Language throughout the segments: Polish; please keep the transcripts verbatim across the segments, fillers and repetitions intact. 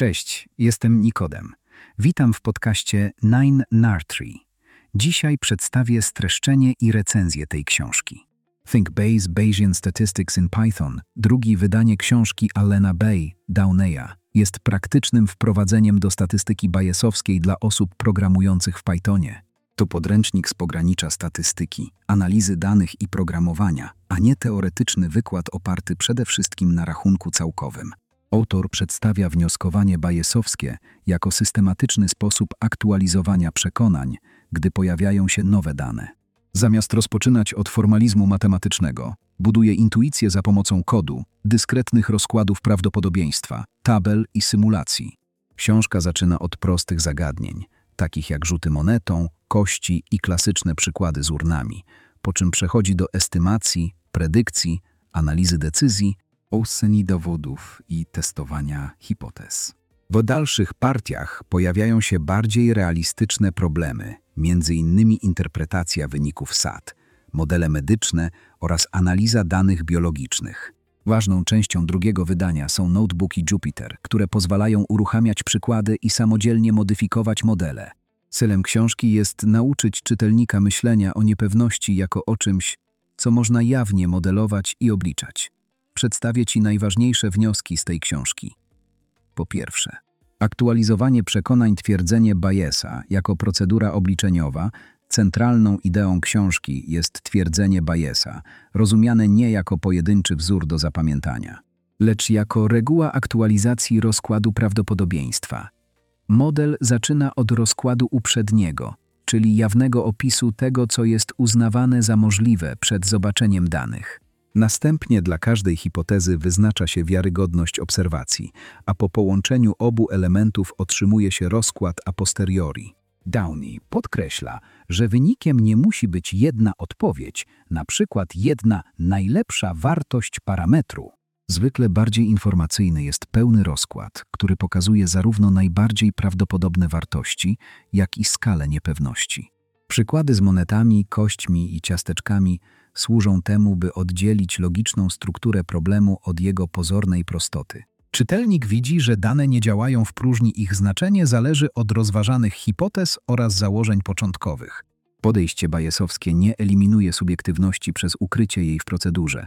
Cześć, jestem Nikodem. Witam w podcaście nine Nartree. Dzisiaj przedstawię streszczenie i recenzję tej książki. Think Bayes Bayesian Statistics in Python, drugie wydanie książki Allena Bay, Downeya, jest praktycznym wprowadzeniem do statystyki bayesowskiej dla osób programujących w Pythonie. To podręcznik z pogranicza statystyki, analizy danych i programowania, a nie teoretyczny wykład oparty przede wszystkim na rachunku całkowym. Autor przedstawia wnioskowanie bayesowskie jako systematyczny sposób aktualizowania przekonań, gdy pojawiają się nowe dane. Zamiast rozpoczynać od formalizmu matematycznego, buduje intuicję za pomocą kodu, dyskretnych rozkładów prawdopodobieństwa, tabel i symulacji. Książka zaczyna od prostych zagadnień, takich jak rzuty monetą, kości i klasyczne przykłady z urnami, po czym przechodzi do estymacji, predykcji, analizy decyzji, oceny dowodów i testowania hipotez. W dalszych partiach pojawiają się bardziej realistyczne problemy, między innymi interpretacja wyników S A T, modele medyczne oraz analiza danych biologicznych. Ważną częścią drugiego wydania są notebooki Jupyter, które pozwalają uruchamiać przykłady i samodzielnie modyfikować modele. Celem książki jest nauczyć czytelnika myślenia o niepewności jako o czymś, co można jawnie modelować i obliczać. Przedstawię Ci najważniejsze wnioski z tej książki. Po pierwsze, aktualizowanie przekonań twierdzenie Bayesa jako procedura obliczeniowa. Centralną ideą książki jest twierdzenie Bayesa, rozumiane nie jako pojedynczy wzór do zapamiętania, lecz jako reguła aktualizacji rozkładu prawdopodobieństwa. Model zaczyna od rozkładu uprzedniego, czyli jawnego opisu tego, co jest uznawane za możliwe przed zobaczeniem danych. Następnie dla każdej hipotezy wyznacza się wiarygodność obserwacji, a po połączeniu obu elementów otrzymuje się rozkład a posteriori. Downey podkreśla, że wynikiem nie musi być jedna odpowiedź, na przykład jedna najlepsza wartość parametru. Zwykle bardziej informacyjny jest pełny rozkład, który pokazuje zarówno najbardziej prawdopodobne wartości, jak i skalę niepewności. Przykłady z monetami, kośćmi i ciasteczkami służą temu, by oddzielić logiczną strukturę problemu od jego pozornej prostoty. Czytelnik widzi, że dane nie działają w próżni, ich znaczenie zależy od rozważanych hipotez oraz założeń początkowych. Podejście bayesowskie nie eliminuje subiektywności przez ukrycie jej w procedurze.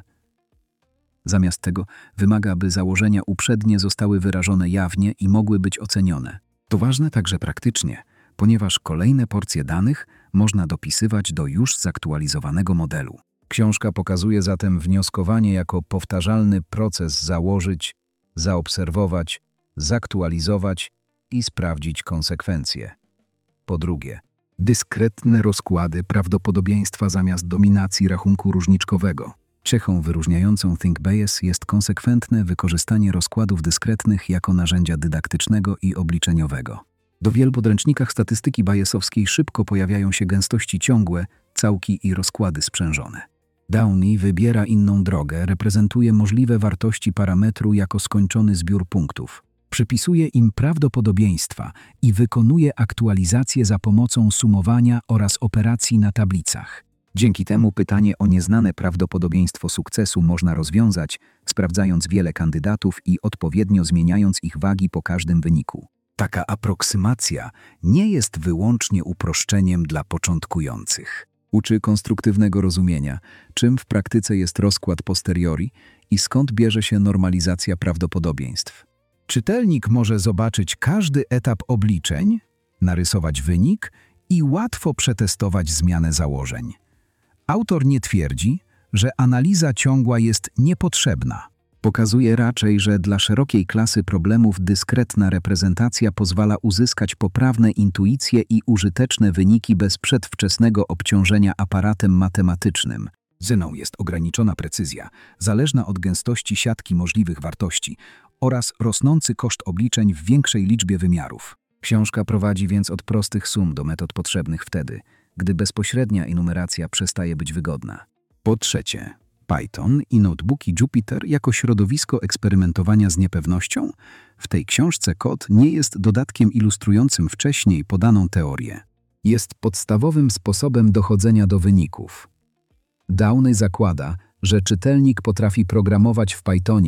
Zamiast tego wymaga, by założenia uprzednie zostały wyrażone jawnie i mogły być ocenione. To ważne także praktycznie, ponieważ kolejne porcje danych można dopisywać do już zaktualizowanego modelu. Książka pokazuje zatem wnioskowanie jako powtarzalny proces założyć, zaobserwować, zaktualizować i sprawdzić konsekwencje. Po drugie, dyskretne rozkłady prawdopodobieństwa zamiast dominacji rachunku różniczkowego. Cechą wyróżniającą Think Bayes jest konsekwentne wykorzystanie rozkładów dyskretnych jako narzędzia dydaktycznego i obliczeniowego. Do wielu podręcznikach statystyki bayesowskiej szybko pojawiają się gęstości ciągłe, całki i rozkłady sprzężone. Downey wybiera inną drogę, reprezentuje możliwe wartości parametru jako skończony zbiór punktów. Przypisuje im prawdopodobieństwa i wykonuje aktualizację za pomocą sumowania oraz operacji na tablicach. Dzięki temu pytanie o nieznane prawdopodobieństwo sukcesu można rozwiązać, sprawdzając wiele kandydatów i odpowiednio zmieniając ich wagi po każdym wyniku. Taka aproksymacja nie jest wyłącznie uproszczeniem dla początkujących. Uczy konstruktywnego rozumienia, czym w praktyce jest rozkład posteriori i skąd bierze się normalizacja prawdopodobieństw. Czytelnik może zobaczyć każdy etap obliczeń, narysować wynik i łatwo przetestować zmianę założeń. Autor nie twierdzi, że analiza ciągła jest niepotrzebna. Pokazuje raczej, że dla szerokiej klasy problemów dyskretna reprezentacja pozwala uzyskać poprawne intuicje i użyteczne wyniki bez przedwczesnego obciążenia aparatem matematycznym. Zeną jest ograniczona precyzja, zależna od gęstości siatki możliwych wartości oraz rosnący koszt obliczeń w większej liczbie wymiarów. Książka prowadzi więc od prostych sum do metod potrzebnych wtedy, gdy bezpośrednia enumeracja przestaje być wygodna. Po trzecie, Python i notebooki Jupyter jako środowisko eksperymentowania z niepewnością? W tej książce kod nie jest dodatkiem ilustrującym wcześniej podaną teorię. Jest podstawowym sposobem dochodzenia do wyników. Downey zakłada, że czytelnik potrafi programować w Pythonie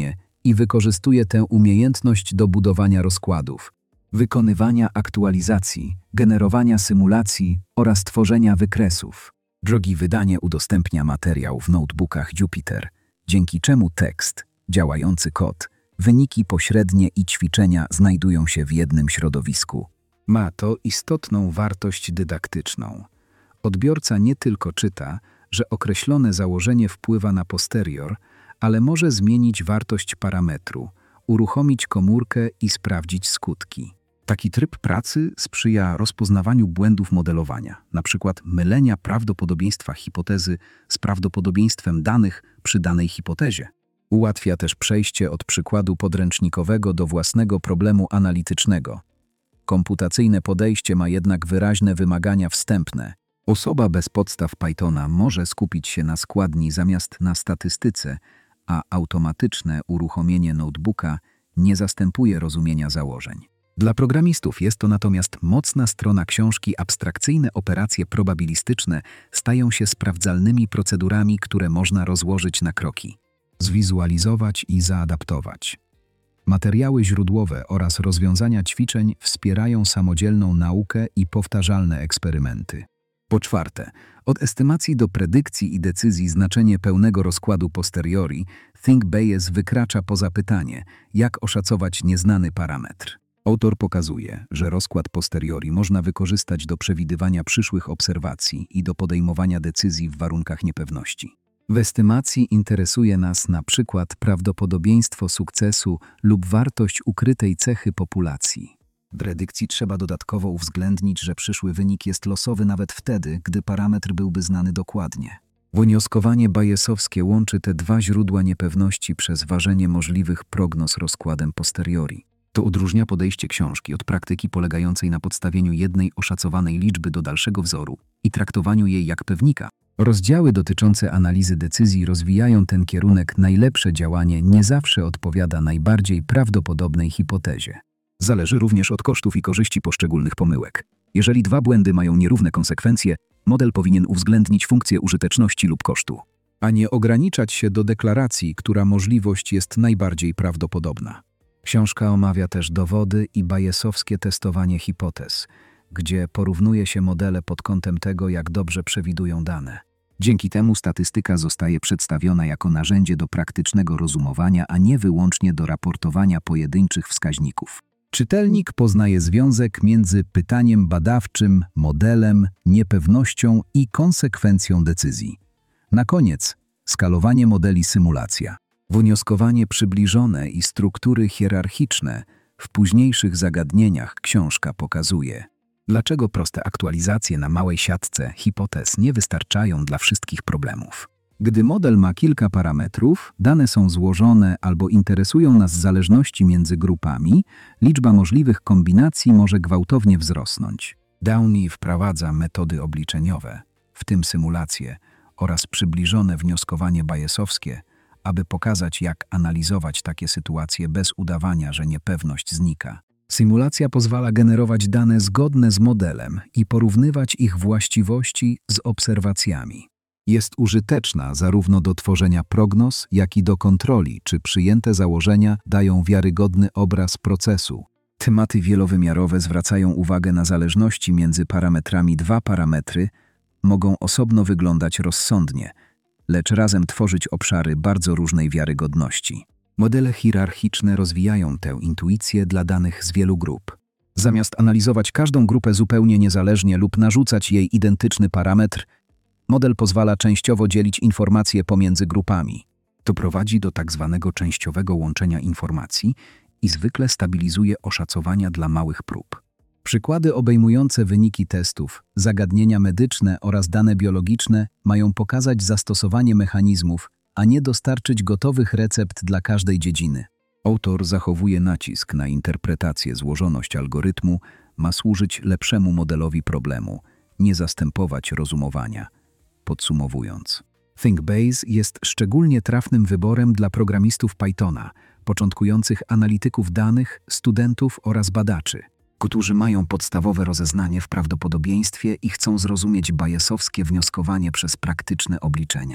i wykorzystuje tę umiejętność do budowania rozkładów, wykonywania aktualizacji, generowania symulacji oraz tworzenia wykresów. Drogi wydanie udostępnia materiał w notebookach Jupyter, dzięki czemu tekst, działający kod, wyniki pośrednie i ćwiczenia znajdują się w jednym środowisku. Ma to istotną wartość dydaktyczną. Odbiorca nie tylko czyta, że określone założenie wpływa na posterior, ale może zmienić wartość parametru, uruchomić komórkę i sprawdzić skutki. Taki tryb pracy sprzyja rozpoznawaniu błędów modelowania, np. mylenia prawdopodobieństwa hipotezy z prawdopodobieństwem danych przy danej hipotezie. Ułatwia też przejście od przykładu podręcznikowego do własnego problemu analitycznego. Komputacyjne podejście ma jednak wyraźne wymagania wstępne. Osoba bez podstaw Pythona może skupić się na składni zamiast na statystyce, a automatyczne uruchomienie notebooka nie zastępuje rozumienia założeń. Dla programistów jest to natomiast mocna strona książki. Abstrakcyjne operacje probabilistyczne stają się sprawdzalnymi procedurami, które można rozłożyć na kroki, zwizualizować i zaadaptować. Materiały źródłowe oraz rozwiązania ćwiczeń wspierają samodzielną naukę i powtarzalne eksperymenty. Po czwarte, od estymacji do predykcji i decyzji znaczenie pełnego rozkładu posteriori Think Bayes wykracza poza pytanie, jak oszacować nieznany parametr. Autor pokazuje, że rozkład posteriori można wykorzystać do przewidywania przyszłych obserwacji i do podejmowania decyzji w warunkach niepewności. W estymacji interesuje nas na przykład prawdopodobieństwo sukcesu lub wartość ukrytej cechy populacji. W predykcji trzeba dodatkowo uwzględnić, że przyszły wynik jest losowy nawet wtedy, gdy parametr byłby znany dokładnie. Wnioskowanie bayesowskie łączy te dwa źródła niepewności przez ważenie możliwych prognoz rozkładem posteriori. To odróżnia podejście książki od praktyki polegającej na podstawieniu jednej oszacowanej liczby do dalszego wzoru i traktowaniu jej jak pewnika. Rozdziały dotyczące analizy decyzji rozwijają ten kierunek. Najlepsze działanie nie zawsze odpowiada najbardziej prawdopodobnej hipotezie. Zależy również od kosztów i korzyści poszczególnych pomyłek. Jeżeli dwa błędy mają nierówne konsekwencje, model powinien uwzględnić funkcję użyteczności lub kosztu, a nie ograniczać się do deklaracji, która możliwość jest najbardziej prawdopodobna. Książka omawia też dowody i bayesowskie testowanie hipotez, gdzie porównuje się modele pod kątem tego, jak dobrze przewidują dane. Dzięki temu statystyka zostaje przedstawiona jako narzędzie do praktycznego rozumowania, a nie wyłącznie do raportowania pojedynczych wskaźników. Czytelnik poznaje związek między pytaniem badawczym, modelem, niepewnością i konsekwencją decyzji. Na koniec skalowanie modeli symulacja. Wnioskowanie przybliżone i struktury hierarchiczne w późniejszych zagadnieniach książka pokazuje, dlaczego proste aktualizacje na małej siatce hipotez nie wystarczają dla wszystkich problemów. Gdy model ma kilka parametrów, dane są złożone albo interesują nas zależności między grupami, liczba możliwych kombinacji może gwałtownie wzrosnąć. Downey wprowadza metody obliczeniowe, w tym symulacje oraz przybliżone wnioskowanie bayesowskie, aby pokazać, jak analizować takie sytuacje bez udawania, że niepewność znika. Symulacja pozwala generować dane zgodne z modelem i porównywać ich właściwości z obserwacjami. Jest użyteczna zarówno do tworzenia prognoz, jak i do kontroli, czy przyjęte założenia dają wiarygodny obraz procesu. Tematy wielowymiarowe zwracają uwagę na zależności między parametrami. Dwa parametry mogą osobno wyglądać rozsądnie, lecz razem tworzyć obszary bardzo różnej wiarygodności. Modele hierarchiczne rozwijają tę intuicję dla danych z wielu grup. Zamiast analizować każdą grupę zupełnie niezależnie lub narzucać jej identyczny parametr, model pozwala częściowo dzielić informacje pomiędzy grupami. To prowadzi do tak zwanego częściowego łączenia informacji i zwykle stabilizuje oszacowania dla małych prób. Przykłady obejmujące wyniki testów, zagadnienia medyczne oraz dane biologiczne mają pokazać zastosowanie mechanizmów, a nie dostarczyć gotowych recept dla każdej dziedziny. Autor zachowuje nacisk na interpretację. Złożoność algorytmu ma służyć lepszemu modelowi problemu, nie zastępować rozumowania. Podsumowując, Think Bayes jest szczególnie trafnym wyborem dla programistów Pythona, początkujących analityków danych, studentów oraz badaczy, którzy mają podstawowe rozeznanie w prawdopodobieństwie i chcą zrozumieć bayesowskie wnioskowanie przez praktyczne obliczenia.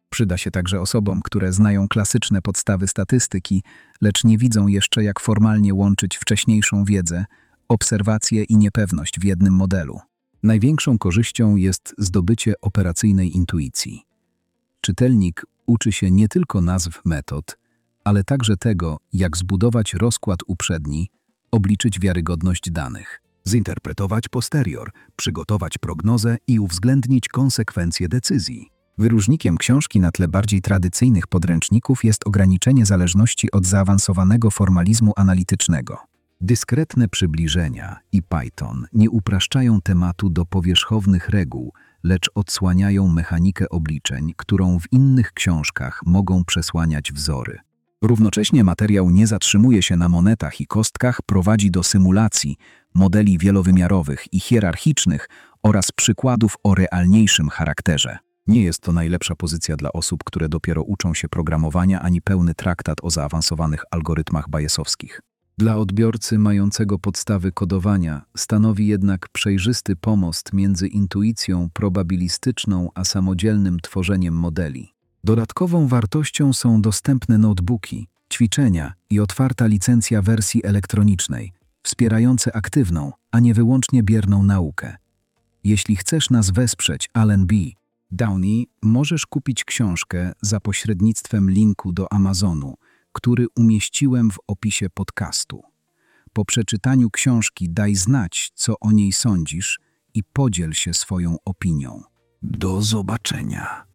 Przyda się także osobom, które znają klasyczne podstawy statystyki, lecz nie widzą jeszcze, jak formalnie łączyć wcześniejszą wiedzę, obserwacje i niepewność w jednym modelu. Największą korzyścią jest zdobycie operacyjnej intuicji. Czytelnik uczy się nie tylko nazw metod, ale także tego, jak zbudować rozkład uprzedni, obliczyć wiarygodność danych, zinterpretować posterior, przygotować prognozę i uwzględnić konsekwencje decyzji. Wyróżnikiem książki na tle bardziej tradycyjnych podręczników jest ograniczenie zależności od zaawansowanego formalizmu analitycznego. Dyskretne przybliżenia i Python nie upraszczają tematu do powierzchownych reguł, lecz odsłaniają mechanikę obliczeń, którą w innych książkach mogą przesłaniać wzory. Równocześnie materiał nie zatrzymuje się na monetach i kostkach, prowadzi do symulacji, modeli wielowymiarowych i hierarchicznych oraz przykładów o realniejszym charakterze. Nie jest to najlepsza pozycja dla osób, które dopiero uczą się programowania, ani pełny traktat o zaawansowanych algorytmach bayesowskich. Dla odbiorcy mającego podstawy kodowania stanowi jednak przejrzysty pomost między intuicją probabilistyczną a samodzielnym tworzeniem modeli. Dodatkową wartością są dostępne notebooki, ćwiczenia i otwarta licencja wersji elektronicznej, wspierające aktywną, a nie wyłącznie bierną naukę. Jeśli chcesz nas wesprzeć, Allen B. Downey, możesz kupić książkę za pośrednictwem linku do Amazonu, który umieściłem w opisie podcastu. Po przeczytaniu książki daj znać, co o niej sądzisz i podziel się swoją opinią. Do zobaczenia.